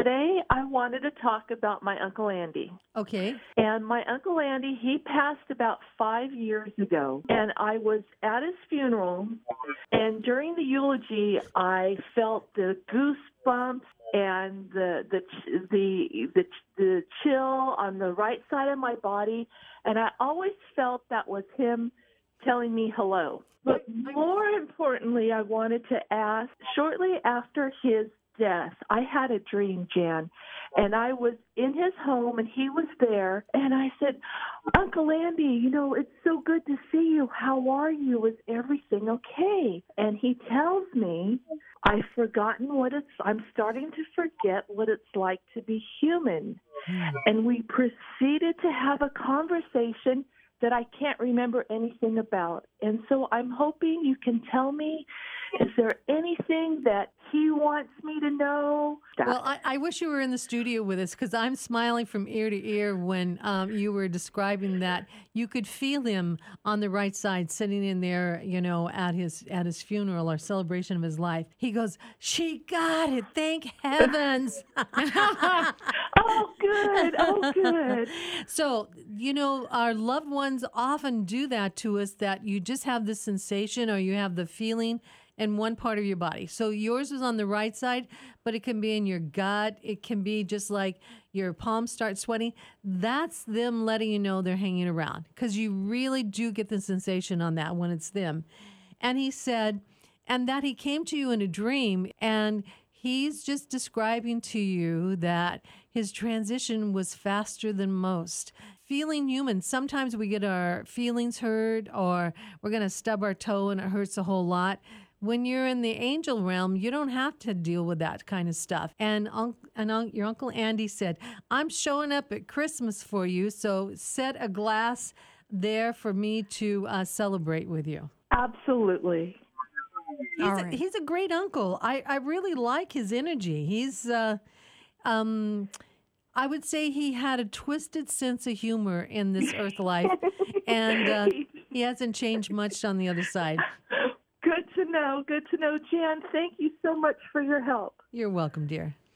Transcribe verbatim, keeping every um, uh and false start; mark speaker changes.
Speaker 1: Today, I wanted to talk about my Uncle Andy.
Speaker 2: Okay.
Speaker 1: And my Uncle Andy, he passed about five years ago. And I was at his funeral. And during the eulogy, I felt the goosebumps and the the the the, the chill on the right side of my body. And I always felt that was him telling me hello. But more importantly, I wanted to ask, shortly after his death, I had a dream, Jan, and I was in his home, and he was there, and I said, Uncle Andy, you know, it's so good to see you. How are you? Is everything okay? And he tells me, I've forgotten what it's, I'm starting to forget what it's like to be human. And we proceeded to have a conversation that I can't remember anything about. And so I'm hoping you can tell me, is there anything that he wants me to know?
Speaker 2: Well, I, I wish you were in the studio with us because I'm smiling from ear to ear when um, you were describing that. You could feel him on the right side sitting in there, you know, at his at his funeral or celebration of his life. He goes, she got it. Thank heavens.
Speaker 1: Oh, good. Oh, good.
Speaker 2: So, you know, our loved ones often do that to us, that you just have this sensation or you have the feeling in one part of your body. So yours is on the right side, but it can be in your gut. It can be just like your palms start sweating. That's them letting you know they're hanging around, because you really do get the sensation on that when it's them. And he said, and that he came to you in a dream, and he's just describing to you that his transition was faster than most. Feeling human. Sometimes we get our feelings hurt, or we're going to stub our toe and it hurts a whole lot. When you're in the angel realm, you don't have to deal with that kind of stuff. And, un- and un- your Uncle Andy said, I'm showing up at Christmas for you, so set a glass there for me to uh, celebrate with you.
Speaker 1: Absolutely.
Speaker 2: He's,
Speaker 3: All
Speaker 2: a,
Speaker 3: right.
Speaker 2: he's a great uncle. I, I really like his energy. He's, uh, um, I would say he had a twisted sense of humor in this earth life, and uh, he hasn't changed much on the other side.
Speaker 1: Good to know. Good to know, Jan. Thank you so much for your help.
Speaker 2: You're welcome, dear.